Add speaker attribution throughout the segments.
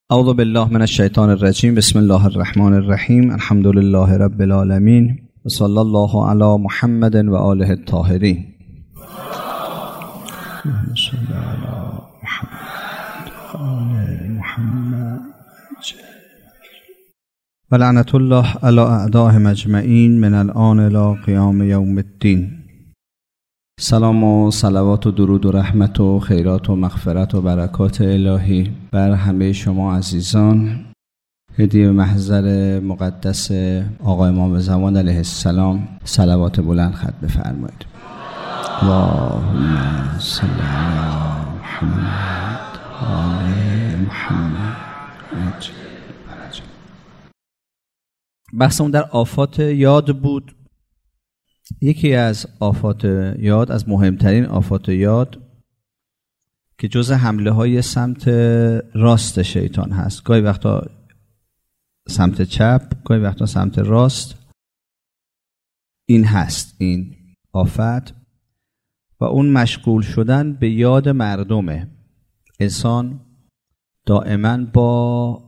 Speaker 1: اعوذ بالله من الشیطان الرجیم. بسم الله الرحمن الرحیم. الحمد لله رب العالمین و صلی الله علی محمد و آله الطاهرین. و لعنت الله علی اعدائهم اجمعین من الآن الی قیام یوم الدین. سلام و صلوات و درود و رحمت و خیرات و مغفرت و برکات الهی بر همه شما عزیزان. هدیه محضر مقدس آقا امام زمان علیه السلام صلوات بلند ختم بفرمایید. اللهم صل علی محمد و آل محمد. بحثمون در آفات یاد بود. یکی از آفات یاد، از مهمترین آفات یاد که جزء حمله های سمت راست شیطان هست، گاهی وقتا سمت چپ، گاهی وقتا سمت راست، این هست این آفت و اون مشغول شدن به یاد مردمه. انسان دائما با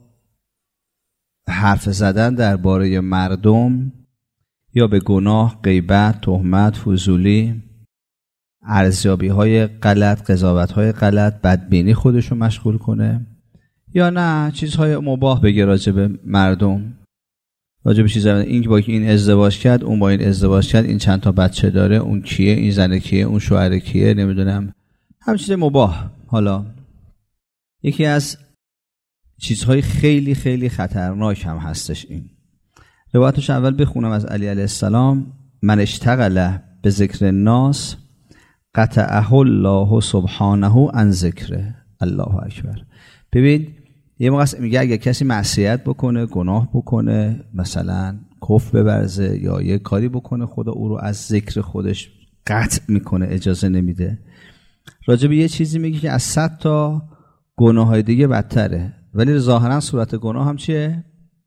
Speaker 1: حرف زدن درباره مردم یا به گناه، غیبت، تهمت، فضولی، ارزیابی‌های غلط، قضاوت‌های غلط، بدبینی خودشو مشغول کنه، یا نه چیزهای مباح بگه راجع به مردم، راجع به چیزهای این با این ازدواج کرد، اون با این ازدواج کرد، این چند تا بچه داره، اون کیه، این زن کیه، اون شوهر کیه، نمیدونم، همین چیز مباح. حالا یکی از چیزهای خیلی خیلی خطرناک هم هستش این. روایتش اول بخونم از علی علیه السلام: من اشتغل به ذکر الناس قطعه الله سبحانه عن ذکره. الله اکبر. ببین یه موقع میگه اگه کسی معصیت بکنه، گناه بکنه، مثلا کفر ببرزه یا یه کاری بکنه، خدا او رو از ذکر خودش قطع میکنه، اجازه نمیده. راجع به یه چیزی میگه که از 100 تا گناه‌های دیگه بدتره، ولی ظاهرا صورت گناه هم چیه؟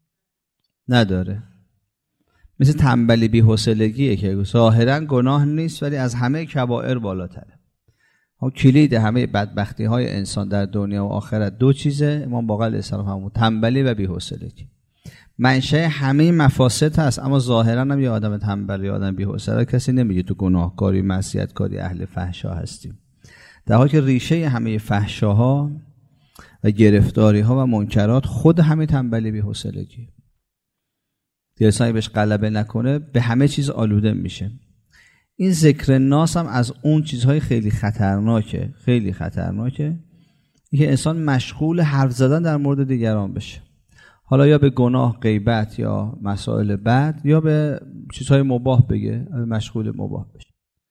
Speaker 1: نداره. مثل تنبلی بی‌حوصلگیه که ظاهرا گناه نیست ولی از همه کبائر بالاتره. کلید همه بدبختی های انسان در دنیا و آخرت دو چیزه. امام باقر علیه السلام همون تنبلی و بی‌حوصلگی منشأ همه مفاسد هست، اما ظاهرا هم یه آدم تنبل یا آدم بی‌حوصله کسی نمیگه تو گناهکاری، معصیتکاری، اهل فحشا هستیم، در حالی که ریشه همه فحشاها و گرفتاری ها و منکرات خود همه تنبلی بی‌حوصلگی. انسانی بهش غلبه نکنه به همه چیز آلوده میشه. این ذکر ناس هم از اون چیزهای خیلی خطرناکه، خیلی خطرناکه، که انسان مشغول حرف زدن در مورد دیگران بشه، حالا یا به گناه، غیبت یا مسائل بد، یا به چیزهای مباح بگه، مشغول مباح بشه.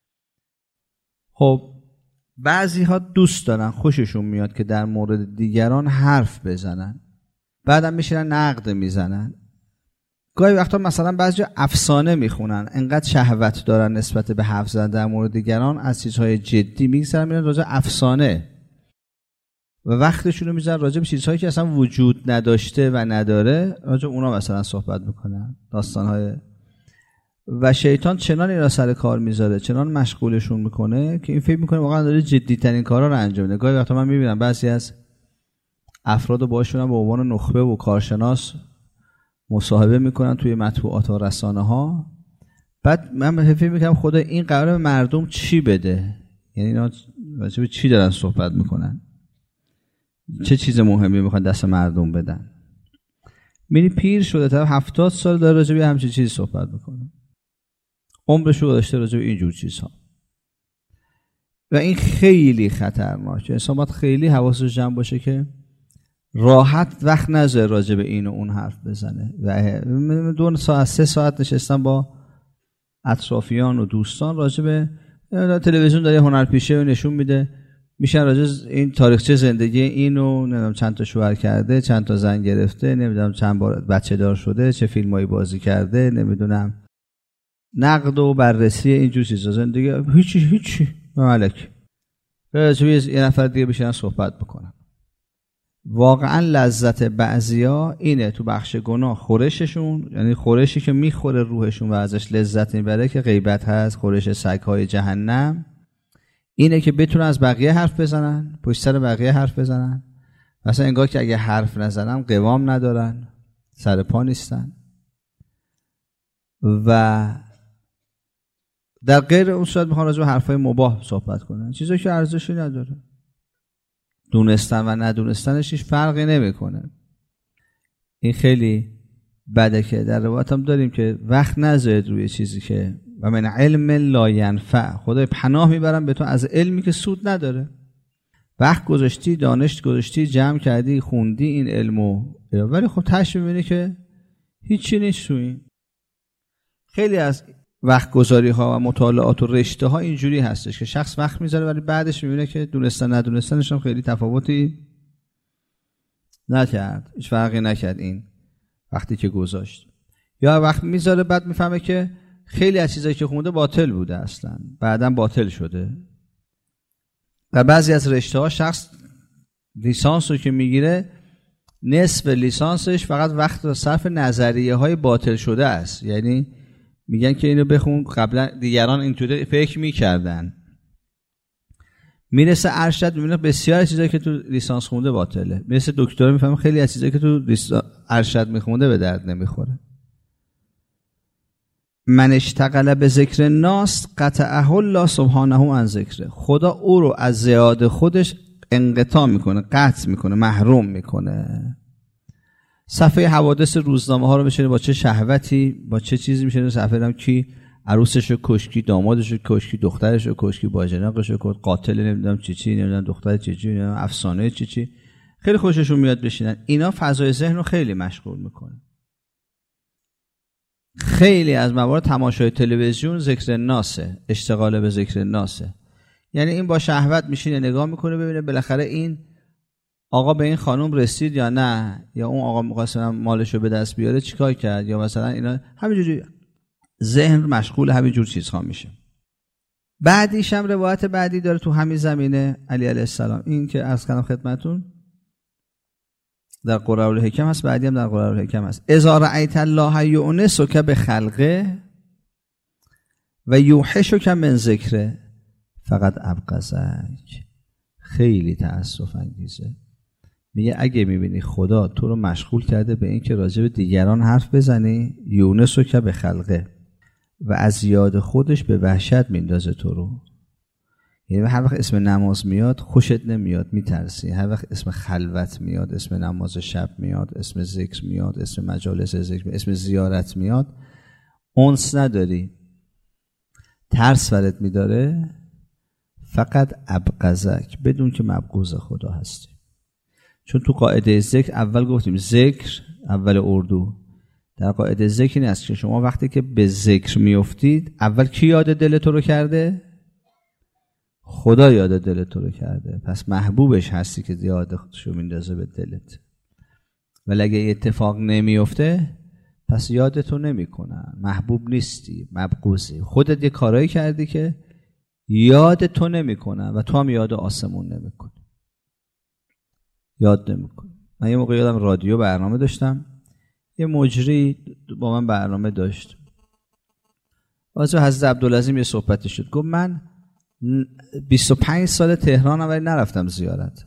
Speaker 1: خب بعضی ها دوست دارن، خوششون میاد که در مورد دیگران حرف بزنن، بعدم میشینن نقد میزنن. گاهی وقتا مثلا بعضی افسانه میخونن، انقدر شهوت دارن نسبت به حرف زدن در مورد دیگران، از چیزهای جدی میگذرن میرن راجع افسانه و وقتشون رو میذارن راجع به چیزهایی که اصلا وجود نداشته و نداره، راجع اونا مثلا صحبت میکنن، داستانهای. و شیطان چنان اینا سر کار میذاره، چنان مشغولشون میکنه که این فکر میکنه واقعا داره جدی ترین کارا رو انجام میده. گاهی وقتا من میبینم بعضی از افراد رو باشون به عنوان نخبه و کارشناس مصاحبه میکنن توی مطبوعات و رسانه ها، بعد من فکر میکنم خدا این قراره به مردم چی بده؟ یعنی اینا راجع به چی دارن صحبت میکنن؟ چه چیز مهمی میخوان دست مردم بدن؟ میری پیر شده، طرف 70 سال داره راجع به همچین چیزی صحبت میکنه، عمرش رو گذاشته راجع به اینجور چیزها. و این خیلی خطرناکه. انسان باید خیلی حواسش جمع باشه که راحت وقت نذاره راجع به این و اون حرف بزنه. و 2 ساعت 3 ساعت نشستن با اطرافیان و دوستان راجع به تلویزیون داره هنرپیشه و نشون میده، میشن راجع این تاریخچه زندگی اینو، نمیدونم چند تا شوهر کرده، چند تا زن گرفته، نمیدونم چند بار بچه دار شده، چه فیلمایی بازی کرده، نمیدونم نقد و بررسی اینجور چیزا. زندگی هیچی ملک. راجع به یه نفر دیگه بشینن صحبت بکنن. واقعا لذت بعضیا اینه تو بخش گناه خورششون، یعنی خورشی که میخوره روحشون و ازش لذت میبره، که غیبت هست، خورش سگ‌های جهنم، اینه که بتونن از بقیه حرف بزنن، پشت سر بقیه حرف بزنن مثلا انگار که اگه حرف نزنن قوام ندارن، سر پا نیستن و در غیر اون صورت میخوان راجع به حرفای مباح صحبت کنن، چیزایی که ارزشی نداره. دونستن و ندونستنش هیچ فرقی نمیکنه. این خیلی بده که در روایت هم داریم که وقت نذارید روی چیزی که و من علم لا ینفع، خدای پناه میبرم به تو از علمی که سود نداره. وقت گذاشتی، دانش گذاشتی، جمع کردی، خوندی این علمو، ولی خب تاش میبینی که هیچی نیست تو این. خیلی از وقت گذاری ها و مطالعات و رشته ها اینجوری هستش که شخص وقت میذاره ولی بعدش میبینه که دونستن ندونستنش هم خیلی تفاوتی نکرد، هیچ فرقی نکرد این وقتی که گذاشت. یا وقت میذاره بعد میفهمه که خیلی از چیزایی که خونده باطل بوده، اصلا بعداً باطل شده. و بعضی از رشته ها شخص لیسانس رو که میگیره نصف لیسانسش فقط وقت صرف نظریه های باطل شده است. یعنی میگن که اینو بخون، قبلا دیگران اینطوری فکر میکردن، میرسه ارشد میبینه بسیار چیزایی که تو لیسانس خونده باطله، میرسه دکترا میفهمه خیلی از چیزایی که تو ارشد میخونده به درد نمیخوره. من اشتغل به ذکر الناس قطعه الله سبحانه عن ذکره، خدا او رو از زیاد خودش انقطاع میکنه، قطع میکنه، محروم میکنه. صفحه حوادث روزنامه ها رو بشینه با چه شهوتی، با چه چیزی میشه صفحه هم کی عروسش رو کشکی، دامادش رو کشکی، دخترش رو کشکی، باجناقش رو کشکی، قاتل نمیدونم چی نمیدونم دختر چی نمیدونم افسانه چی خیلی خوششون میاد بشینن. اینا فضای ذهن رو خیلی مشغول میکنه. خیلی از موارد تماشای تلویزیون ذکر الناسه، اشتغال به ذکر الناسه. یعنی این با شهوت میشینه نگاه میکنه ببینه بالاخره این آقا به این خانم رسید یا نه، یا اون آقا می‌خواست مالشو به دست بیاره چیکار کرد، یا مثلا اینا همینجوری ذهن مشغول همینجور چیزها میشه. بعدیش هم روایت بعدی داره تو همین زمینه علی علیه السلام، این که عرض کردم خدمتتون در قرارالحکم هست، بعدی هم در قرارالحکم هست. اذا رأیت الله یؤنسک بخلقه و یوحشک من ذکره فقط ابغضک. خیلی تأسف انگیزه. میگه اگه میبینی خدا تو رو مشغول کرده به این که راجع به دیگران حرف بزنی، یونسک بخلقه، و از یاد خودش به وحشت میندازه تو رو. یعنی هر وقت اسم نماز میاد خوشت نمیاد، میترسی. هر وقت اسم خلوت میاد، اسم نماز شب میاد، اسم ذکر میاد، اسم مجالس ذکر میاد، اسم زیارت میاد، انس نداری، ترس ورت میداره. فقط ابغضک، بدون که مبغوض خدا هستی. چون تو قاعده ذکر اول گفتیم ذکر اول اردو، در قاعده ذکر این است که شما وقتی که به ذکر میافتید اول کی یاد دل تو رو کرده؟ خدا یاد دل تو رو کرده، پس محبوبش هستی که یادشو میندازه به دلت. ولی اگه اتفاق نمیفته پس یادتو نمیکنن، محبوب نیستی، مبغوضی. خودت یه کارایی کردی که یاد تو نمیکنن و تو هم یاد آسمون نمیکنی، یاد نمیکنی. من یه موقع یادم رادیو برنامه داشتم، یه مجری با من برنامه داشت، واسه حضرت عبدالعظیم یه صحبتی شد. گفت من 25 سال تهرانم ولی نرفتم زیارت.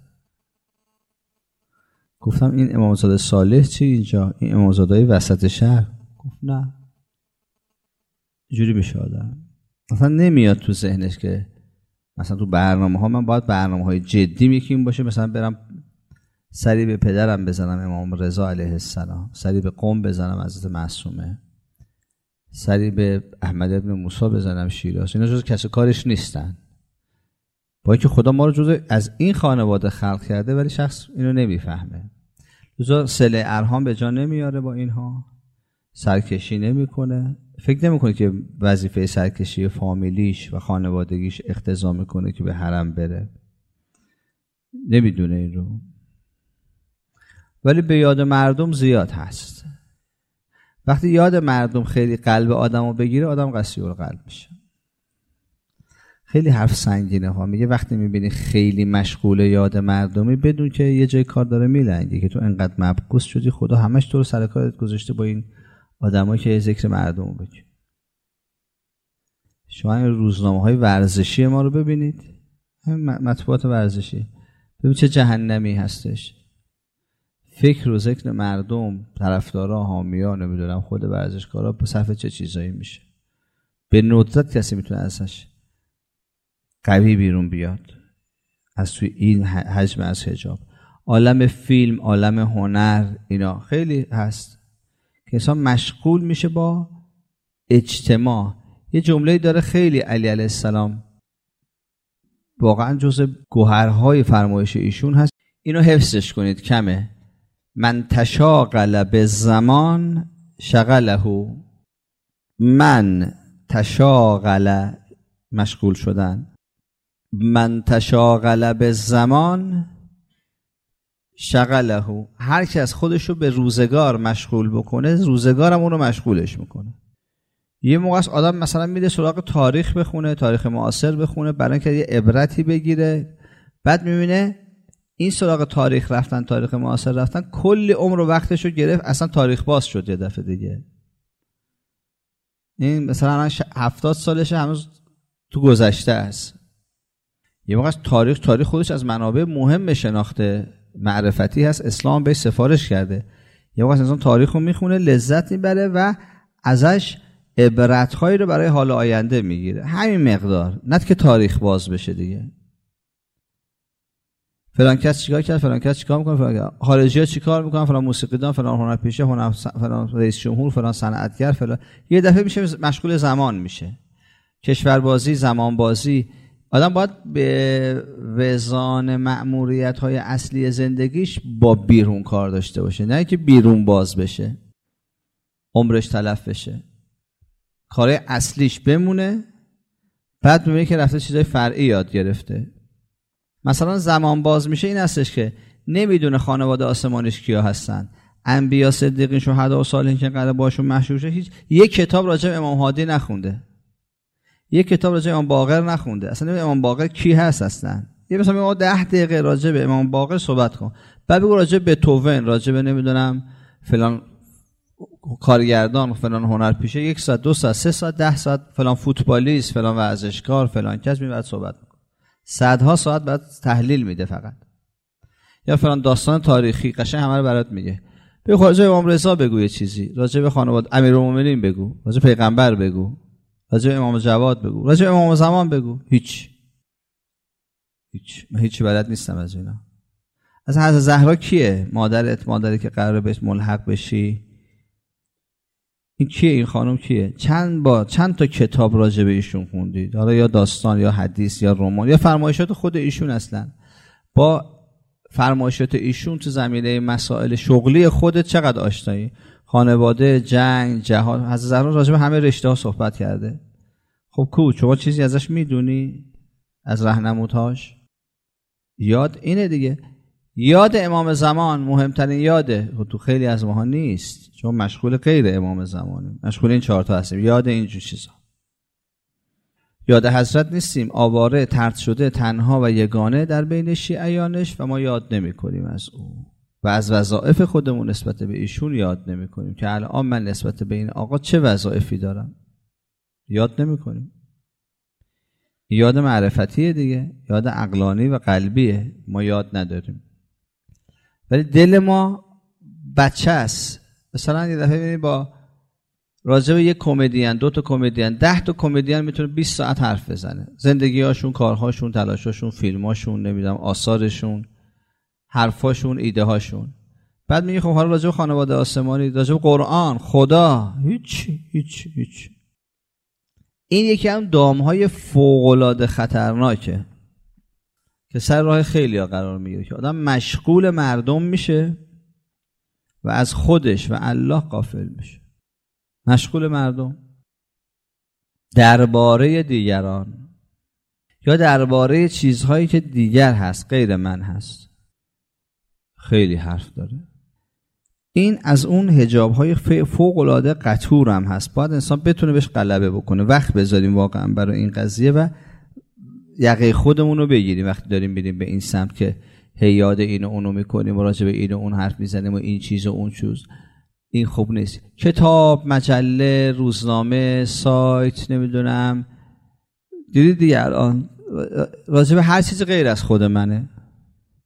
Speaker 1: گفتم این امامزاده صالح چی اینجا؟ این امامزاده‌های وسط شهر؟ گفت نه. جوری بشه آدم مثلا نمیاد تو ذهنش که مثلا تو برنامه ها من باید برنامه های جدی میکنیم باشه، مثلا برم سری به پدرم بزنم امام رضا علیه السلام، سری به قم بزنم حضرت معصومه، سری به احمد ابن موسی بزنم شیراز. اینا جز کس کارش نیستن، با اینکه خدا ما رو جز از این خانواده خلق کرده ولی شخص اینو نمیفهمه. جز صله ارحام به جا نمیاره، با اینها سرکشی نمیکنه، فکر نمیکنه که وظیفه سرکشی فامیلیش و خانوادگیش اقتضا میکنه که به حرم بره، نمیدونه این رو. ولی به یاد مردم زیاد هست. وقتی یاد مردم خیلی قلب آدمو بگیره آدم قسی القلب میشه. خیلی حرف سنگینه ها. میگه وقتی میبینی خیلی مشغول یاد مردمی بدون که یه جای کار داره میلنگه که تو انقدر مبغوض شدی، خدا همش تو رو سر کارت گذاشته با این آدمایی که ذکر مردم بگی. شما این روزنامه‌های ورزشی ما رو ببینید، مطبوعات ورزشی، ببین چه جهنمی هستش. فکر و ذکر مردم، طرفدارا، حامی‌ها، نمیدونم خود ورزشکارا به صرف چه چیزایی میشه. به ندرت کسی میتونه ازش قوی بیرون بیاد از توی این حجم از حجاب. عالم فیلم، عالم هنر، اینا خیلی هست که انسان مشغول میشه با اجتماع. یه جمله داره خیلی علی علیه السلام واقعا جزء گوهرهای فرمایش ایشون هست، اینو حفظش کنید کمه. من تشاغل به زمان شغله، من تشاغل مشغول شدن، من تشاغل به زمان شغله، هر کی از خودشو به روزگار مشغول بکنه روزگارم اونو مشغولش میکنه. یه موقع است آدم مثلا میره سراغ تاریخ بخونه، تاریخ معاصر بخونه برای اینکه یه عبرتی بگیره، بعد میبینه این سراغ تاریخ رفتن، تاریخ معاصر رفتن، کلی عمر و وقتشو گرفت، اصلا تاریخ باز شد یه دفعه دیگه. این مثلا 70 سالشه هنوز تو گذشته است. یه موقع تاریخ خودش از منابع مهم شناخته معرفتی هست، اسلام بهش سفارش کرده. یه موقع انسان تاریخ رو میخونه، لذت میبره و ازش عبرت‌هایی رو برای حال آینده میگیره. همین مقدار، نه که تاریخ باز بشه دیگه. فلان کس چیکار کرد، فلان کس چیکار میکنه، فلان خارجی‌ها چیکار میکنن، فلان موسیقیدان، فلان هنرپیشه، فلان رئیس جمهور، فلان صنعتگر، فلان. یه دفعه میشه مشغول زمان میشه. کشوربازی، زمانبازی. آدم باید به وزان مأموریت‌های اصلی زندگیش با بیرون کار داشته باشه، نه که بیرون باز بشه، عمرش تلف بشه، کارهای اصلیش بمونه، بعد میبینه که رفته چیزای فرعی یاد گرفته. مثلا زمان باز میشه این هستش که نمیدونه خانواده آسمانیش کیا هستن، انبیا، صدیقین، شهدا و صالحین که قراره باشون محشور شه. هیچ یک کتاب راجع به امام هادی نخونده، یک کتاب راجع به امام باقر نخونده، اصلا نمیدونه امام باقر کی هست اصلا. یه مثلا 10 دقیقه راجع به امام باقر صحبت کن، بعد بگو راجع به بتوون، راجع به نمیدونم فلان کارگردان، فلان هنرپیشه 1 ساعت، 2 ساعت، 3 ساعت، 10 ساعت، فلان فوتبالیست، فلان ورزشکار، فلان کس میاد صحبت میکنه. صدها ساعت بعد تحلیل میده فقط. یا فلان داستان تاریخی قشنگ همه رو برات میگه. بگو راجع به امام رضا بگو یه چیزی، راجع به خانواده امیرالمومنین بگو، راجع به پیغمبر بگو، راجع به امام جواد بگو، راجع به امام زمان بگو. هیچ بلد نیستم از اینا. از حضرت زهرا کیه؟ مادری که قراره بهش ملحق بشی. این کیه؟ این خانم کیه؟ چند تا کتاب راجع به ایشون خوندید؟ حالا یا داستان یا حدیث یا رمان یا فرمایشات خود ایشون. اصلا با فرمایشات ایشون تو زمینه مسائل شغلی خودت چقدر آشنایی؟ خانواده، جنگ، جهاد. حضرت زهرا راجع به همه رشته ها صحبت کرده. خب شما چیزی ازش میدونی؟ از راهنمودهاش؟ یاد اینه دیگه. یاد امام زمان مهمترین یاده. تو خیلی از ماها نیست، چون مشغول غیر امام زمانیم، مشغول این 4 تا هستیم. یاد اینجور چیزا، یاد حضرت نیستیم، آواره، طرد شده، تنها و یگانه در بین شیعیانش، و ما یاد نمی کنیم از او و از وظایف خودمون نسبت به ایشون یاد نمی کنیم که الان من نسبت به این آقا چه وظایفی دارم. یاد نمی کنیم. یاد معرفتیه دیگه، یاد عقلانی و قلبیه، ما یاد نداریم. ولی دل ما بچه است. مثلا یه دفعه ببینید با راجع به یک کمدین، 2 تا کمدین، 10 تا کمدین میتونه 20 ساعت حرف بزنه. زندگی‌هاشون، کارهاشون، تلاشاشون، فیلماشون، نمیدونم آثارشون، حرفاشون، ایده‌هاشون. بعد میگه خب حالا راجع به خانواده آسمانی، راجع به قرآن، خدا، هیچ. این یکی از دام‌های فوق‌العاده خطرناکه که سر راه خیلی‌ها قرار میگیره که آدم مشغول مردم میشه و از خودش و الله غافل میشه. مشغول مردم، درباره دیگران یا درباره چیزهایی که دیگر هست، غیر من هست. خیلی حرف داره. این از اون حجاب‌های فوق‌العاده قطور هم هست. باید انسان بتونه بهش غلبه بکنه. وقت بذاریم واقعا برای این قضیه و یقه خودمون رو بگیریم وقتی داریم بریم به این سمت که هی یاد اینو اونو میکنیم و راجع به اینو اون حرف میزنیم و این چیز و اون چیز. این خوب نیست. کتاب، مجله، روزنامه، سایت، نمیدونم، دیدید دیگه الان راجع به هر چیز غیر از خود منه.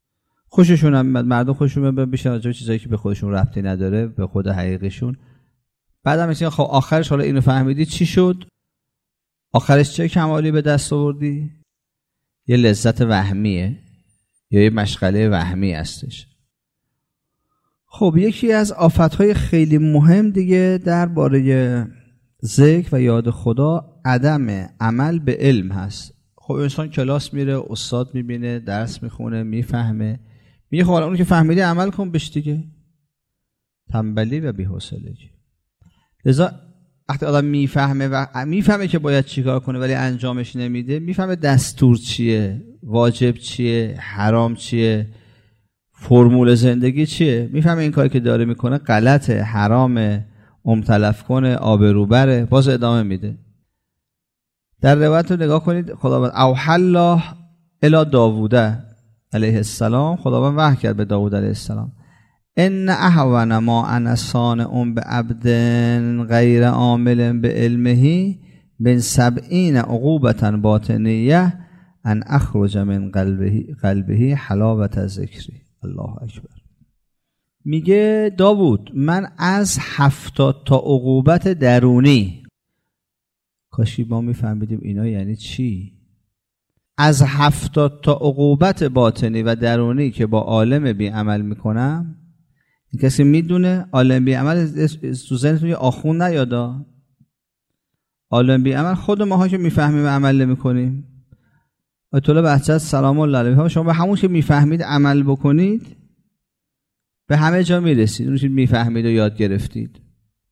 Speaker 1: خوششون هم مردم خوششون میاد بیشتر از چیزایی که به خودشون ربطی نداره به خود حقیقیشون. بعدم میگه خب آخرش حالا اینو فهمیدی چی شد؟ آخرش چه کمالی به دست آوردی؟ یه لذت وهمیه یا یه مشغله وهمی هستش. خب یکی از آفت‌های خیلی مهم دیگه درباره ذکر و یاد خدا عدم عمل به علم هست. خب انسان کلاس میره، استاد میبینه، درس میخونه، میفهمه، میگه خب اون که فهمیدی عمل کن بهش دیگه. تنبلی و بی‌حوصلگی. لذا وقتی آدم میفهمه که باید چیکار کنه ولی انجامش نمیده، میفهمه دستور چیه، واجب چیه، حرام چیه، فرمول زندگی چیه، میفهمه این کاری که داره میکنه غلطه، حرامه، تلف کنه، آبروبره، باز ادامه میده. در روایت رو نگاه کنید، خداوند اوحی الله الی داوود علیه السلام، خداوند وحی کرد به داوود علیه السلام ان اهون ما انا صانع بعبد غیر عامل بعلمه من 70 عقوبة باطنیه ان اخرج من قلبه حلاوت ذکری. الله اکبر. میگه داوود من از 70 تا عقوبت درونی، کاشی ما میفهمیدیم اینا یعنی چی، از 70 تا عقوبت باطنی و درونی که با عالم بی عمل میکنم. این کسی میدونه عالم بی عمل تو ذهنتون یه آخون نیادا. عالم بی عمل خود ماها که میفهمیم عمل نمیکنیم. آیت الله بهجت سلام الله علیه شما به همون که میفهمید عمل بکنید به همه جا میرسید. اون که میفهمید و یاد گرفتید.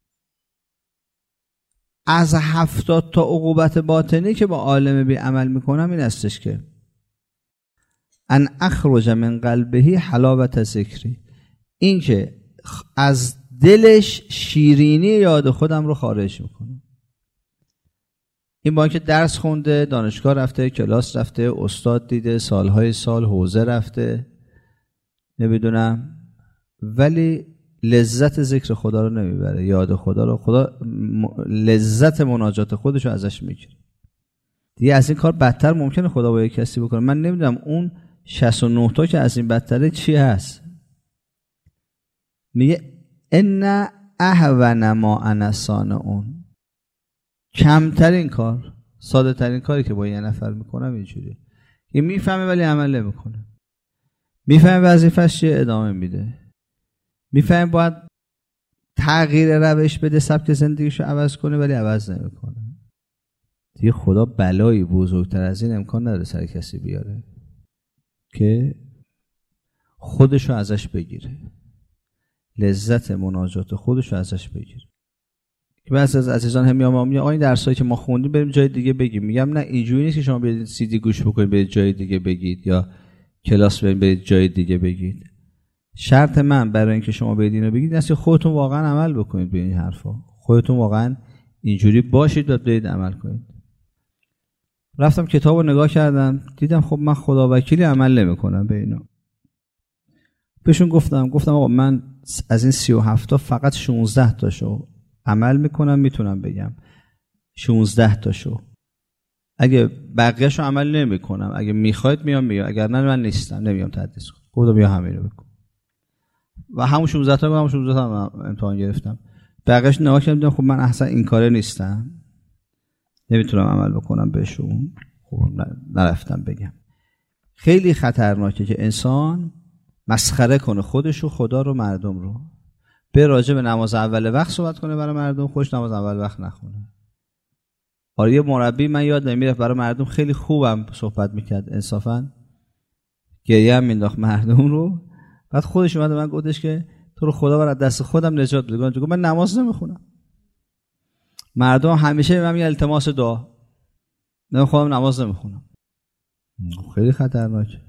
Speaker 1: از 70 تا عقوبت باطنی که با عالم بی عمل میکنم این استش که ان اخرج من قلبه حلاوت ذکری، این که از دلش شیرینی یاد خودم رو خارج میکنه. این با اینکه درس خونده، دانشگاه رفته، کلاس رفته، استاد دیده، سالهای سال حوزه رفته، نمیدونم، ولی لذت ذکر خدا رو نمیبره، یاد خدا رو، خدا لذت مناجات خودش رو ازش میگیره. دیگه از این کار بدتر ممکنه خدا با یک کسی بکنه. من نمیدونم اون 69 تا که از این بدتره چی هست. میگه ان اهون ما انا صانعون، کمترین کار، ساده ترین کاری که با یه نفر میکنم اینجوریه که میفهمه ولی عمل نمیکنه. میفهمه وظیفه‌اش چیه، ادامه میده. میفهمه باید تغییر روش بده، سبک زندگیشو عوض کنه ولی عوض نمیکنه. دیگه خدا بلایی بزرگتر از این امکان نداره سر کسی بیاره که خودشو ازش بگیره، لذت مناجات خودشو ازش بگیره. که بعضی از عزیزان هم میگن آقا این درسایی که ما خوندیم بریم جای دیگه بگیم. میگم نه، اینجوری نیست که شما برید سی دی گوش بکنید برید جای دیگه بگید یا کلاس برید جای دیگه بگید. شرط من برای اینکه شما برید اینو بگید است که خودتون واقعا عمل بکنید به این حرفا. خودتون واقعا اینجوری باشید و برید عمل کنید. رفتم کتابو نگاه کردم، دیدم خب من خدا وکیلی عمل نمی‌کنم به اینا. بهشون گفتم آقا من از این 37 تا فقط 16 تاشو عمل میکنم، میتونم بگم 16 تاشو. اگه بقیه‌شو عمل نمیکنم، اگه میخواید میام میگم، اگر نه من نیستم، نمیام تدریس کنم. گفتم بیا همینو بکن. و همون 16 تا امتحان گرفتم. بقیه‌اش نگاه کردم خب من اصلا این کاره نیستم، نمیتونم عمل بکنم بهشون. خب نرفتم بگم. خیلی خطرناکه که انسان مسخره کنه خودشو، خدا رو، مردم رو. به راجع به نماز اول وقت صحبت کنه برای مردم، خوش نماز اول وقت نخونه. آره یه مربی من یاد نمیره برای مردم خیلی خوبم صحبت میکرد، انصافا گریه هم مینداخت مردم رو. بعد خودش اومد من گفتش که تو رو خدا برای دست خودم نجات بده. گفتم من نماز نمیخونم. مردم همیشه به من میگن التماس دعا، نه خودم نماز نمیخونم. خیلی خطرناکه.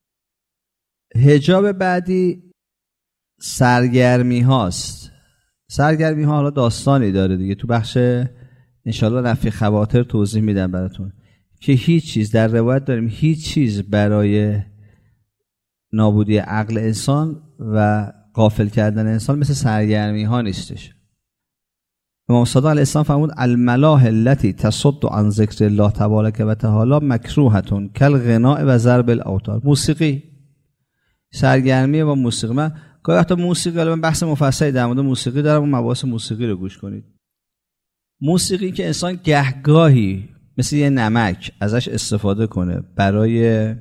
Speaker 1: حجاب بعدی سرگرمی هاست. سرگرمی ها حالا داستانی داره دیگه، تو بخش انشالله رفع خواطر توضیح میدم براتون که هیچ چیز در روایت داریم، هیچ چیز برای نابودی عقل انسان و غافل کردن انسان مثل سرگرمی ها نیستش. امام صادق علیه السلام فرمود الملاهی التي تصد عن ذکر الله تبارک و تعالی مکروهه کالغناء و ضرب الاوتار. موسیقی، سرگرمی با موسیقی. من گاهی وقتا موسیقی، حالا من بحث مفصلی در مورد موسیقی دارم، اون مباحث موسیقی رو گوش کنید. موسیقی که انسان گهگاهی مثل یه نمک ازش استفاده کنه برای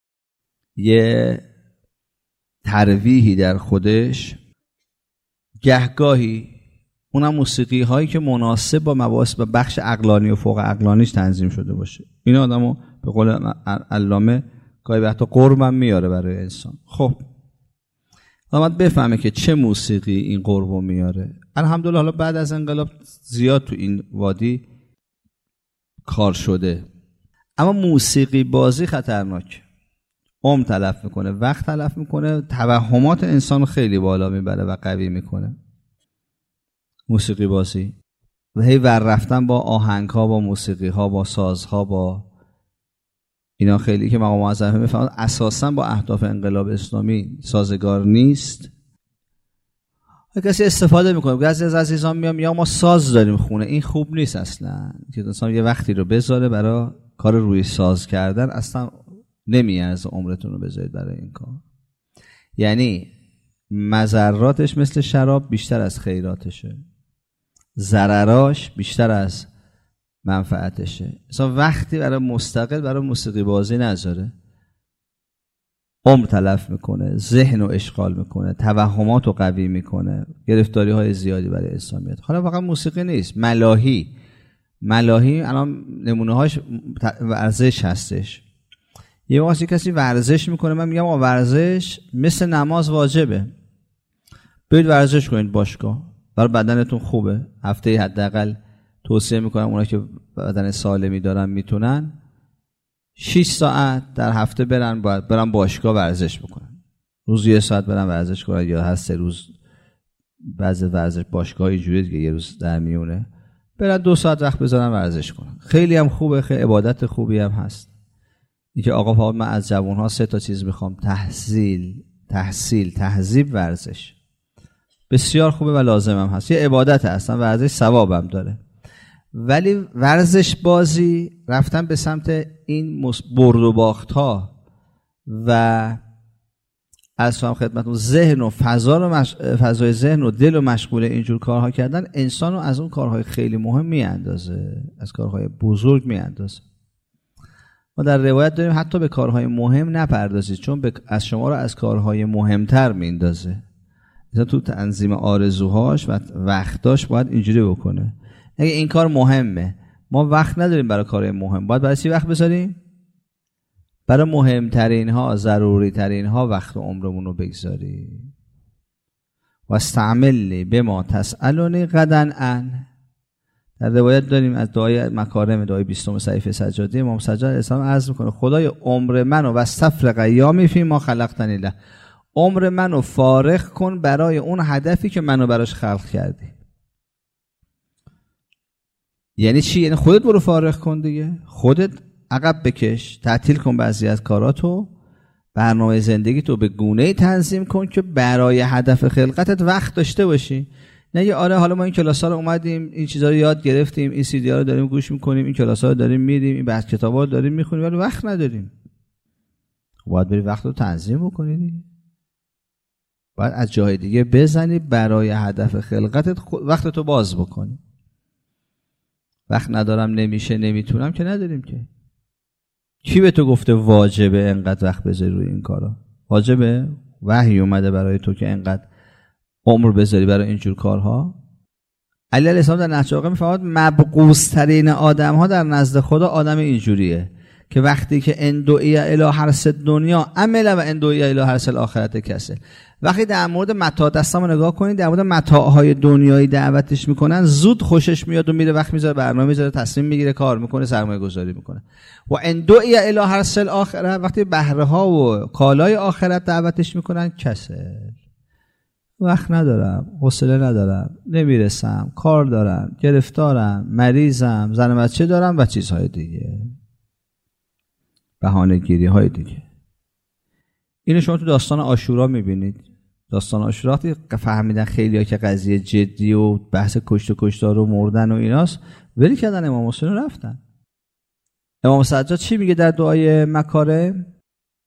Speaker 1: یه ترویحی در خودش، گهگاهی اونم موسیقی هایی که مناسب با مباحث و بخش عقلانی و فوق عقلانیش تنظیم شده باشه. این آدمو به قول علامه گاهی وقتا قربم میاره برای انسان. خب باید بفهمه که چه موسیقی این قربو میاره. الحمدلله حالا بعد از انقلاب زیاد تو این وادی کار شده، اما موسیقی بازی خطرناک، عمر تلف میکنه، وقت تلف میکنه، توهمات انسان خیلی بالا میبره و قوی میکنه. موسیقی بازی و هی ور رفتن با آهنگ ها، با موسیقی ها، با سازها، با اینا خیلی که مقام معظم میفهمد اساسا با اهداف انقلاب اسلامی سازگار نیست. کسی استفاده میکنه، بعضی از عزیزان میام یا ما ساز داریم خونه، این خوب نیست اصلا که انسان یه وقتی رو بذاره برای کار روی ساز کردن، اصلا نمیارزه عمرتون رو بذارید برای این کار. یعنی مضراتش مثل شراب بیشتر از خیراتشه، ضرراش بیشتر از منفعتشه. اصلا وقتی برای مستقل برای موسیقی بازی نذاره، عمر تلف میکنه، ذهن رو اشغال میکنه، توهمات رو قوی میکنه، گرفتاری های زیادی برای انسان میاد. حالا فقط موسیقی نیست، ملاهی الان نمونه هاش ورزش هستش. یه وقتی کسی ورزش میکنه، من میگم ورزش مثل نماز واجبه، برید ورزش کنید باشگاه، برای بدنتون خوبه. هفته حداقل توصیه میکنم اونایی که بدن سالمی دارن میتونن 6 ساعت در هفته برن باشگاه ورزش بکنن. روزی 1 ساعت برن ورزش کنن، یا هر 3 روز بعضی ورزش باشگاهی جوریه که یه روز در میونه برن 2 ساعت وقت بذارن ورزش کنن. خیلی هم خوبه، خیلی عبادت خوبی هم هست. اینکه آقا فاضل من از جوان‌ها 3 تا چیز میخوام: تهذیب، ورزش. بسیار خوبه و لازم هم هست، یه عبادت هستن، ورزش ثواب هم داره. ولی ورزش بازی رفتن به سمت این برد و باخت ها و از فهم خدمتون ذهن و فضای ذهن و دل و مشغول اینجور کارها کردن، انسان رو از اون کارهای خیلی مهم میاندازه، از کارهای بزرگ میاندازه. ما در روایت داریم حتی به کارهای مهم نپردازید، چون از شما رو از کارهای مهمتر میندازه. مثلا تو تنظیم آرزوهاش و وقتاش باید اینجوری بکنه. اگه این کار مهمه، ما وقت نداریم برای کارهای مهم، باید برای چی وقت بذاریم؟ برای مهمترین ها، ضروری ترین ها وقت و عمرمون رو بگذاریم. و استعملی بما تسألونی غدا عن. در روایت داریم از دعای مکارم، دعای 20 صحیفه سجاده، امام سجاد علیه السلام عرض میکنه خدای عمر منو و صفر قیامی فی ما خلقتنی له، عمر منو فارغ کن برای اون هدفی که منو براش خلق کردی. یعنی چی؟ یعنی خودت برو فارغ کن دیگه، خودت عقب بکش، تعطیل کن بعضی از کاراتو، برنامه زندگیتو به گونه‌ای تنظیم کن که برای هدف خلقتت وقت داشته باشی. نه آره حالا ما این کلاس‌ها رو اومدیم، این چیزا رو یاد گرفتیم، این سی دی ها رو داریم گوش میکنیم، این کلاس‌ها رو داریم میریم، این بحث کتابا رو داریم میخونیم، ولی وقت نداریم. باید بری وقت رو تنظیم بکنی، باید از جای دیگه بزنی برای هدف خلقتت وقتتو باز بکنی. وقت ندارم، نمیشه، نمیتونم که نداریم که. کی به تو گفته واجبه انقدر وقت بذاری روی این کارا؟ واجبه؟ وحی اومده برای تو که انقدر عمر بذاری برای اینجور کارها؟ علی علیه السلام در نهج البلاغه میفرماد مبغوث ترین آدم ها در نزد خدا آدم اینجوریه که وقتی که اندعی الی حرث دنیا عمل و اندعی الی حرث الاخرت کسل. وقتی در مورد متاع دستمو نگاه کنید، در مورد متاعهای دنیایی دعوتش میکنن، زود خوشش میاد و میره، وقت میذاره، برنامه میذاره، تصمیم میگیره، کار میکنه، سرمایه گذاری میکنه. و اندعی الی حرث الاخرت، وقتی بهره ها و کالای آخرت دعوتش میکنن، کسل. وقت ندارم، حوصله ندارم، نمیرسم، کار دارم، گرفتارم، مریضم، زن و بچه دارم و چیزهای دیگه، بهانه‌گیری های دیگه. اینو شما تو داستان عاشورا میبینید. داستان عاشورا وقتی فهمیدن خیلی‌ها که قضیه جدی و بحث کشتار و مردن و ایناست، ولی کردن امام حسین رو رفتن. امام سجاد چی میگه در دعای مکارم؟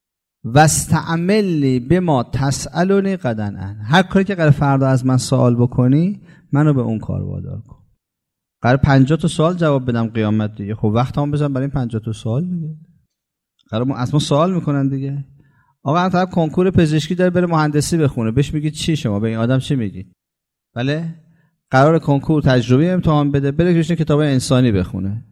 Speaker 1: واستعملنی بما تسألنی غدا عنه. هر کاری که قرار فردا از من سوال بکنی منو به اون کار وادار کن. قرار 50 تا سوال جواب بدم قیامت دیگه. خب وقتمو بزن برای این 50 تا سوال دیگه. قرار از ما سوال میکنن دیگه. آقا طرف کنکور پزشکی داره بره مهندسی بخونه، بهش میگی چی؟ شما به این آدم چی میگی؟ بله؟ قرار کنکور تجربی امتحان بده، بره بشینه کتاب انسانی بخونه.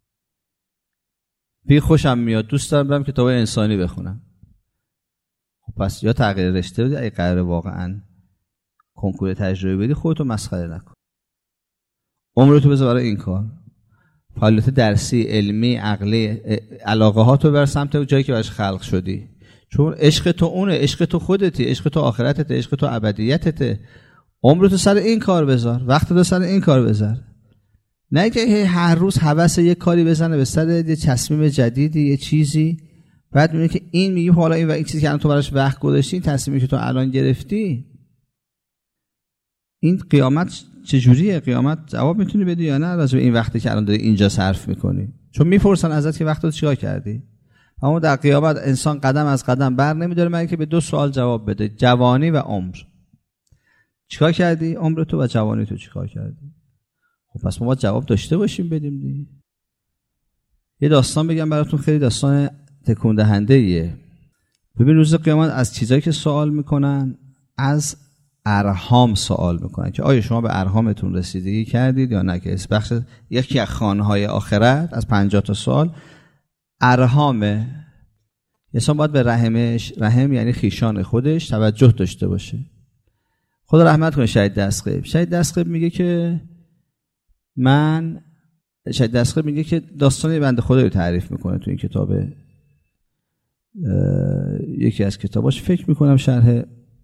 Speaker 1: بی خوشم میاد، دوست دارم برم کتاب انسانی بخونم. خب پس یا تغییر رشته بدی اگه قراره واقعا کنکور تجربی بدی، خودتو مسخره نکن. عمرتو بذار برای این کار. فعالیت درسی، علمی، عقلی، علاقه هاتو بر سمت جایی که براش خلق شدی. چون عشق تو اونه، عشق تو خودتی، عشق تو آخرتته، عشق تو ابدیتته. عمرتو سر این کار بذار، وقتتو سر این کار بذار. نه که هر روز هوس یک کاری بزنه به سر یه تصمیم جدیدی، یه چیزی، بعد میگه که این میگه حالا این و این چیزی که الان تو براش وقت گذاشتی، این تصمیمی که تو الان گرفتی، این قیامت چجوریه؟ قیامت جواب میتونی بدی یا نه راجع به این وقتی که الان داری اینجا صرف میکنی؟ چون میپرسن ازت که وقتت چیکار کردی. اما در قیامت انسان قدم از قدم بر نمیداره مگر که به 2 سوال جواب بده: جوانی و عمر. چیکار کردی؟ عمر تو و جوانی تو چیکار کردی؟ خب پس ما باید جواب داشته باشیم بدیم دیگه. یه داستان بگم براتون، خیلی داستان تکون دهنده ایه. ببین روز قیامت از چیزایی که سوال میکنن، از ارحام سوال میکنن که آیا شما به ارحامتون رسیدگی کردید یا نه، که بخش یکی از خوانهای آخرت از 50 تا سوال ارحامه. انسان باید به رحمش، رحم یعنی خیشان خودش، توجه داشته باشه. خدا رحمت کنه شهید دستقیب. شهید دستقیب میگه که شهید دستقیب میگه که داستان بنده خدا رو تعریف میکنه تو این کتاب، یکی از کتاباش، فکر میکنم شرح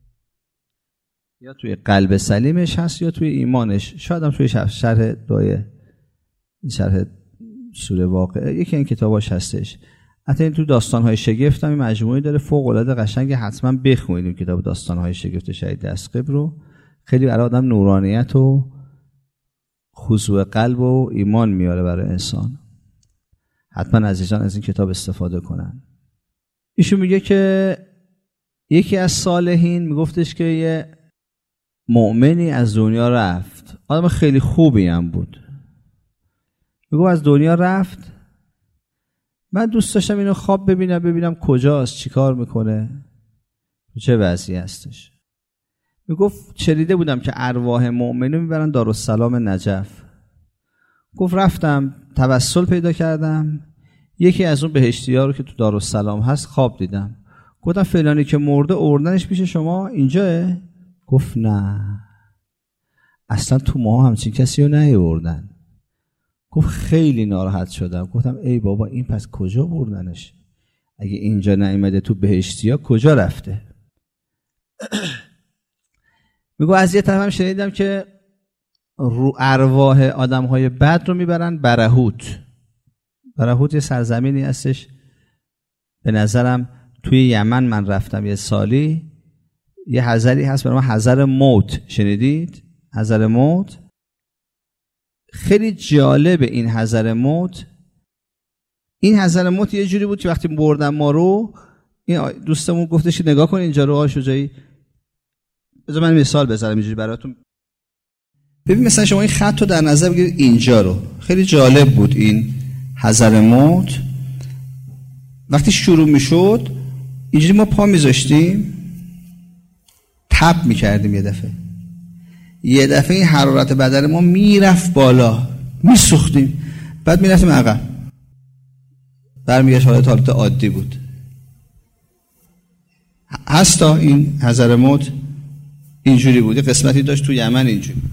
Speaker 1: یا توی قلب سلیمش هست یا توی ایمانش، شاید هم توی شرح شرح سوره واقعه، یکی این کتاباش هستش. حتی این تو داستان‌های شگفت هم مجموعی داره فوق العاده قشنگه، حتما بخونید این کتاب داستان‌های شگفت شهید دستقیب رو. خیلی برای آدم نورانیت و خضوع قلب و ایمان میاره برای انسان. حتما عزیزان از این کتاب استفاده کنن. ایشون میگه که یکی از صالحین میگفتش که یه مؤمنی از دنیا رفت، آدم خیلی خوبی هم بود. میگه از دنیا رفت، من دوست داشتم اینو خواب ببینم کجاست، چیکار میکنه، چه وضعی هستش. میگفت شنیده بودم که ارواح مؤمنین میبرن دارالسلام نجف. گفت رفتم توسل پیدا کردم، یکی از اون بهشتی‌ها رو که تو دارالسلام هست خواب دیدم. گفتم فلانی که مرده آوردنش پیش شما اینجاه؟ گفت نه، اصلا تو ما همچین کسی رو نیاوردن. گفت خیلی ناراحت شدم. گفتم ای بابا این پس کجا بردنش؟ اگه اینجا نیامده تو بهشتی‌ها کجا رفته؟ میگو از یه طرف هم شنیدم که رو ارواح آدم‌های بد رو میبرن برهوت. برهوت یه سرزمینی هستش، به نظرم توی یمن من رفتم یه سالی، یه حضری هست به نام حضر موت. شنیدید؟ حضر موت خیلی جالب. این حضر موت یه جوری بود که وقتی بردن ما رو، این دوستمون گفتش که نگاه کن اینجا رو شجاعی. بذار من مثال بزنم اینجوری براتون. ببین مثلا شما این خط رو در نظر بگیرید، اینجا رو. خیلی جالب بود این حضر موت. وقتی شروع میشد اینجوری ما پا میذاشتیم، تپ میکردیم، یه دفعه این حرارت بدن ما میرفت بالا، میسوختیم، بعد میرفتیم عقب، برمیگشت حالت عادی بود. هستا این حضر موت اینجوری بود، یه قسمتی داشت تو یمن اینجوری.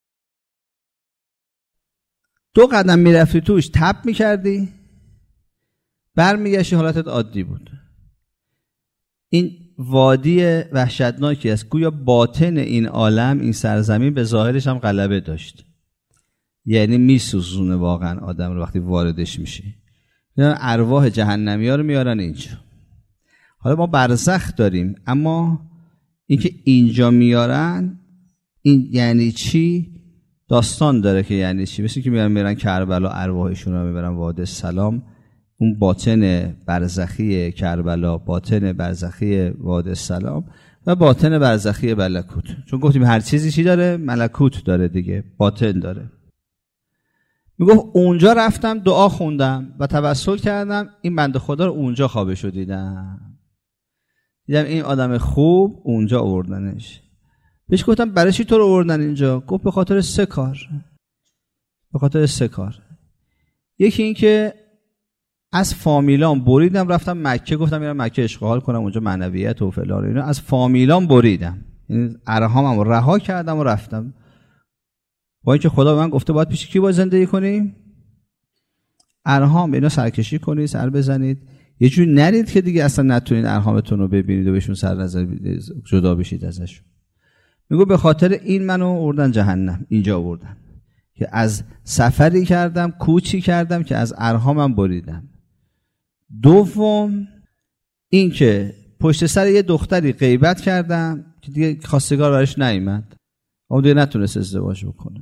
Speaker 1: 2 قدم میرفتی توش تپ میکردی، برمیگشتی حالتت عادی بود. این وادی وحشتناکی است، گویا باطن این عالم، این سرزمین به ظاهرش هم غلبه داشت، یعنی میسوزونه واقعا آدم رو وقتی واردش میشه. ارواح جهنمی ها رو میارن اینجا. حالا ما برزخ داریم، اما اینکه اینجا میارن این یعنی چی؟ داستان داره که یعنی چی. مثل که میرن کربلا ارواحشون رو میبرن وادی سلام، اون باطن برزخی کربلا، باطن برزخی وادی السلام و باطن برزخی ملکوت. چون گفتیم هر چیزی چی داره؟ ملکوت داره دیگه، باطن داره. میگفت اونجا رفتم دعا خوندم و توسل کردم، این بنده خدا رو اونجا خوابشو دیدم این آدم خوب اونجا آوردنش. بهش گفتم برای چی تو رو آوردن اینجا؟ گفت به خاطر 3 کار. به خاطر 3 کار. یکی این که از فامیلام بریدم رفتم مکه، گفتم میرم مکه اشغال کنم اونجا معنویت و فلان اینا، از فامیلام بریدم، یعنی ارهامم رو رها کردم و رفتم، با اینکه خدا به من گفته باید پیش کی باید زندگی کنی؟ ارهام اینا سرکشی کنید، سر بزنید، یه جوری نرید که دیگه اصلا نتونید ارهامتون رو ببینید و بهشون سر نظر جدا بشید ازشون. میگو به خاطر این منو آوردن جهنم، اینجا آوردن که از سفری کردم، کوچی کردم که از ارهامم بریدم. دوم این که پشت سر یه دختری غیبت کردم که دیگه خواستگار برش نیامد، اون دیگه نتونست ازدواج بکنه.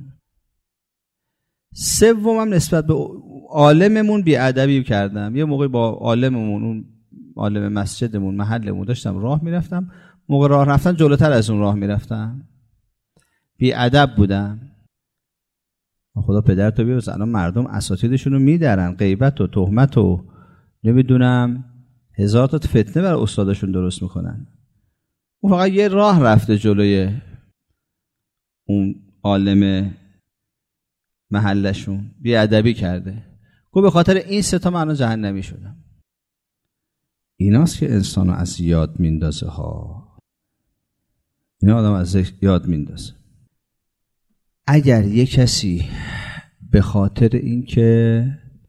Speaker 1: سومم نسبت به عالممون بیادبی کردم. یه موقعی با عالممون، اون عالم مسجدمون، محلمون، داشتم راه میرفتم، موقع راه رفتن جلوتر از اون راه میرفتم، بیادب بودم. خدا پدرتو بیامرز، الان مردم اساتیدشون رو میدرن، غیبت و تهمت و نمیدونم 1000 تا فتنه برای استادشون درست میکنن. اون فقط یه راه رفته جلوی اون عالم محلشون، بیادبی کرده. گفت به خاطر این 3 تا من جهنمی شدم. ایناست که انسانو از یاد میندازه ها. اینا آدم از یاد میندازه. اگر یک کسی به خاطر اینکه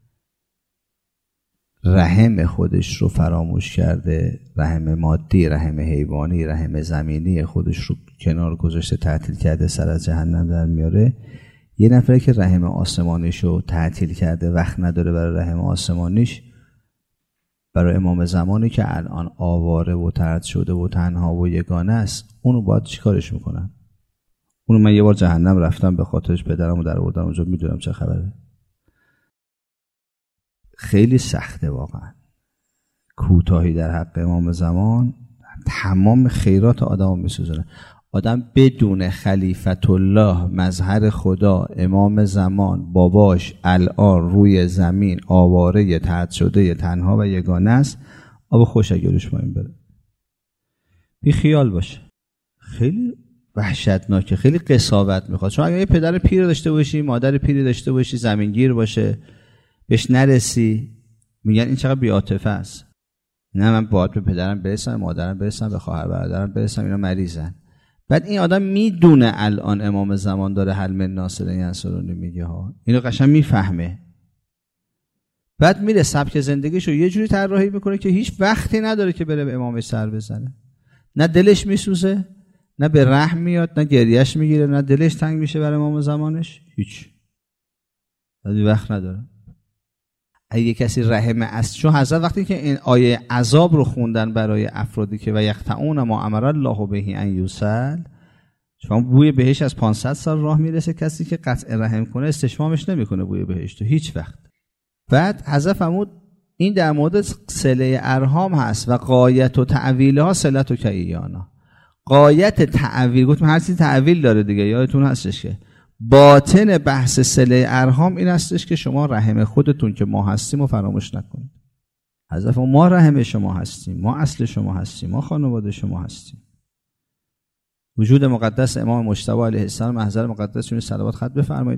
Speaker 1: رحم خودش رو فراموش کرده، رحم مادی، رحم حیوانی، رحم زمینی خودش رو کنار گذاشته، تعطیل کرده، سر از جهنم در میاره، یه نفره که رحم آسمانیش رو تعطیل کرده، وقت نداره برای رحم آسمانیش، برای امام زمانی که الان آواره و طرد شده و تنها و یگانه است، اونو باید چیکارش میکنن؟ اونو من یه بار جهنم رفتم به خاطرش، پدرمو در آوردم اونجا، میدونم چه خبره. خیلی سخته واقعا. کوتاهی در حق امام زمان تمام خیرات آدمو میسوزونه. آدم بدون خلیفت الله، مظهر خدا، امام زمان، باباش الان روی زمین آواره، طرد شده، تنها و یگانه است، آب خوش اگه روش پایین بره. بی خیال باشه. خیلی وحشتناکه، خیلی قساوت میخواد. چون اگه یه پدر پیر داشته باشی، مادر پیری داشته باشی، زمینگیر باشه، بهش نرسی، میگن این چقدر بی‌عاطفه است. نه من باید به پدرم برسم، مادرم برسم، به خواهر برادرم برسم، اینا مریضن. بعد این آدم میدونه الان امام زمان داره حل من ناصرین انصارونی میگه ها، اینو قشنگ میفهمه. بعد میره سبک زندگیشو یه جوری طراحی میکنه که هیچ وقتی نداره که بره به امامش سر بزنه. نه دلش میسوزه، نه به رحم میاد، نه گریهش میگیره، نه دلش تنگ میشه برای امام زمانش، هیچ. وقت نداره. اگه کسی رحم است، چون حضرت وقتی که این آیه عذاب رو خوندن برای افرادی که و یقطعون ما امر الله به ان یوصل، شما بوی بهشت از 500 سال راه میرسه، کسی که قطع رحم کنه استشمامش نمیکنه بوی بهشت هیچ وقت. بعد حضرت فرمود این در مورد صله ارحام هست و غایت و تعویلها صلت و کیانا. غایت تعویل، گفتم هر چیزی تعویل داره دیگه، یادتون هستش که باطن بحث صله ارحام این هستش که شما رحم خودتون که ما هستیم و فراموش نکنید. حضرت ما رحم شما هستیم، ما اصل شما هستیم، ما خانواده شما هستیم. وجود مقدس امام مجتبی علیه السلام، محضر مقدسشون صلوات خط بفرمایید.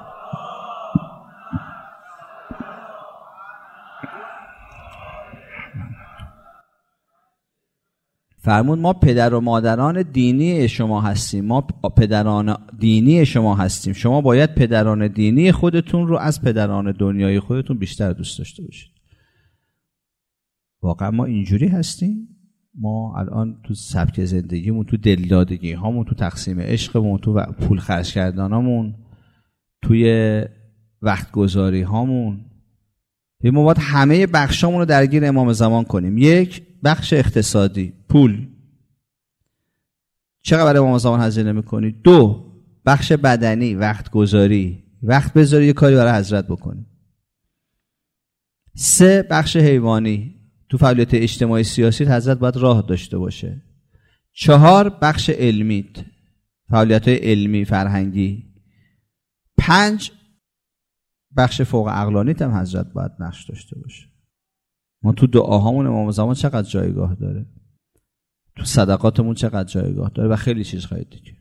Speaker 1: فرمود ما پدر و مادران دینی شما هستیم، ما پدران دینی شما هستیم، شما باید پدران دینی خودتون رو از پدران دنیای خودتون بیشتر دوست داشته باشید. واقعا ما اینجوری هستیم؟ ما الان تو سبک زندگیمون، تو دلدادگی هامون، تو تقسیم عشقمون، تو پول خرج کردنامون، توی وقت گذاری هامون، ما باید همه بخشامون رو درگیر امام زمان کنیم. یک، بخش اقتصادی، پول، چقدر برای امام زمان هزینه میکنی؟ 2، بخش بدنی، وقت گذاری، وقت بذاری یه کاری برای حضرت بکنی. 3 بخش حیوانی، تو فعالیت اجتماعی سیاسی حضرت باید راه داشته باشه. 4 بخش علمی، فعالیت‌های علمی فرهنگی. 5 بخش فوق عقلانی هم حضرت باید نقش داشته باشه. ما تو دعاهامون امام زمان چقدر جایگاه داره، تو صدقاتمون چقدر جایگاه داره و خیلی چیزهای دیگه.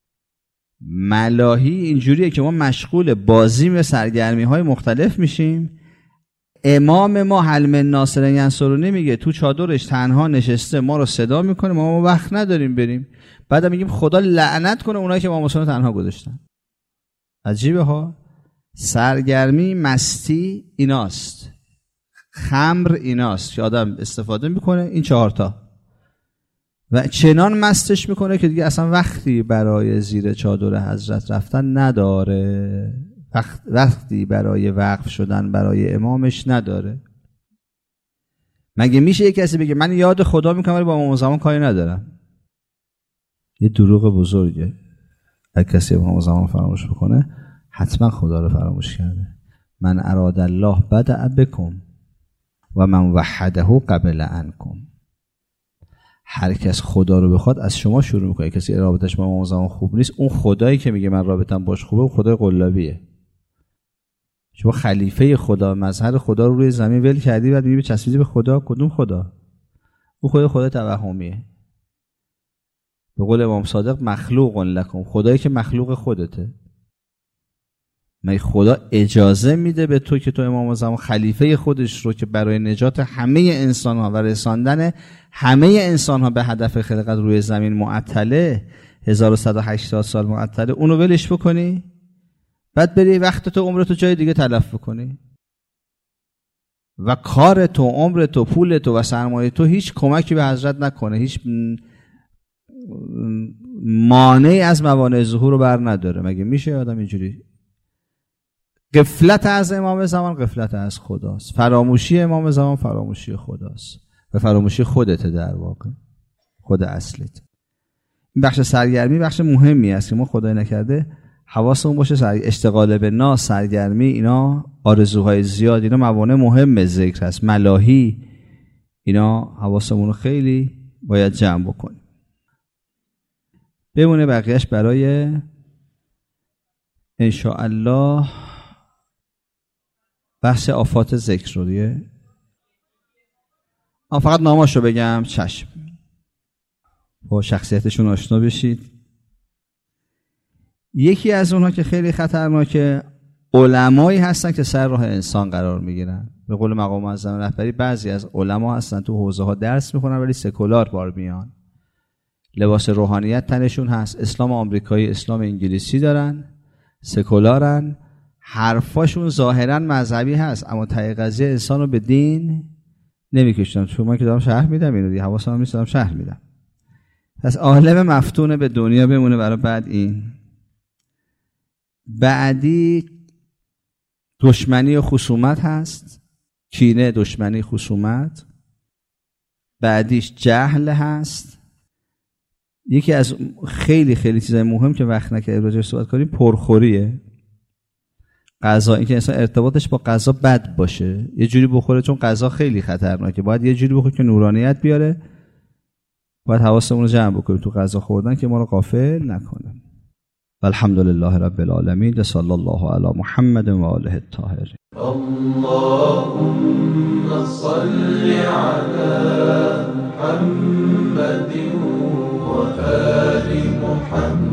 Speaker 1: ملاهی اینجوریه که ما مشغول بازی و سرگرمی‌های مختلف میشیم. امام ما حلم ناصر ینصرونی میگه تو چادرش تنها نشسته ما رو صدا میکنه، ما وقت نداریم بریم. بعد میگیم خدا لعنت کنه اونایی که امام حسین تنها گذاشتن. عجیبه ها. سرگرمی، مستی ایناست، خمر ایناست که آدم استفاده میکنه، این 4 تا و چنان مستش میکنه که دیگه اصلا وقتی برای زیر چادر حضرت رفتن نداره، وقتی برای وقف شدن برای امامش نداره. مگه میشه یک کسی بگه من یاد خدا میکنم ولی با امام زمان کاری ندارم؟ یه دروغ بزرگه. اگه کسی امام زمان فراموش بکنه حتما خدا رو فراموش کرده. من اراد الله بدأ بکم و من وحده قبل عنکم. هر کس خدا رو بخواد از شما شروع میکنه. کسی رابطش با امام زمان خوب نیست، اون خدایی که میگه من رابطم باش خوبه اون خدای قلابیه. شما خلیفه خدا، مظهر خدا رو روی زمین ول کردی بعد میگی چسبیدی به خدا. کدوم خدا؟ اون خدا توهمیه. به قول امام صادق مخلوق لکم، خدایی که مخلوق خودته. مگه خدا اجازه میده به تو که تو امام زمان خلیفه خودش رو که برای نجات همه انسان ها و رساندن همه انسان ها به هدف خلقت روی زمین معطله، 1180 سال معطله، اونو ولش بکنی بعد بری وقت تو عمر تو جای دیگه تلف بکنی و کار تو، عمر تو، پول تو و سرمایه تو هیچ کمکی به حضرت نکنه، هیچ مانعی از موانع ظهور رو بر نداره. مگه میشه آدم اینجوری؟ غفلت از امام زمان غفلت از خداست. فراموشی امام زمان فراموشی خداست و فراموشی خودته، در واقع خود اصلیت. این بخش سرگرمی بخش مهمی است که ما خدای نکرده حواسمون باشه. اشتغال به ناس، سرگرمی، اینا آرزوهای زیاد، اینا موانع مهم ذکر هست. ملاهی، اینا حواسمون رو خیلی باید جمع بکنیم. بمونه بقیهش برای انشاءالله بحث آفات ذکر رو دیگه. فقط ناماشو بگم چشم، با شخصیتشون آشنا بشید. یکی از اونها که خیلی خطرناکه، علمایی هستن که سر راه انسان قرار میگیرن. به قول مقام معظم رهبری بعضی از علما هستن تو حوزه ها درس میخونن ولی سکولار بار میان، لباس روحانیت تنشون هست، اسلام آمریکایی، اسلام انگلیسی دارن، سکولارن، حرفاشون ظاهرا مذهبی هست اما ته قضیه انسان رو به دین نمیکشونن. چون من که دارم شرح میدم اینو دیگه، حواسم نیست دارم شرح میدم. پس عالم مفتون به دنیا بمونه برای بعد این. بعدی دشمنی و خصومت هست، کینه، دشمنی، خصومت. بعدیش جهل هست. یکی از خیلی خیلی چیزای مهم که وقت نکرد راجعش صحبت کنیم پرخوریه. غذا، این که انسان ارتباطش با غذا بد باشه، یه جوری بخوره، چون غذا خیلی خطرناکه، باید یه جوری بخوره که نورانیت بیاره. باید حواسمون رو جمع بکنیم تو غذا خوردن که ما رو غافل نکنه. والحمدلله رب العالمین. صلی الله علی محمد و آله الطاهرین. اللهم صل علی محمد و آل محمد.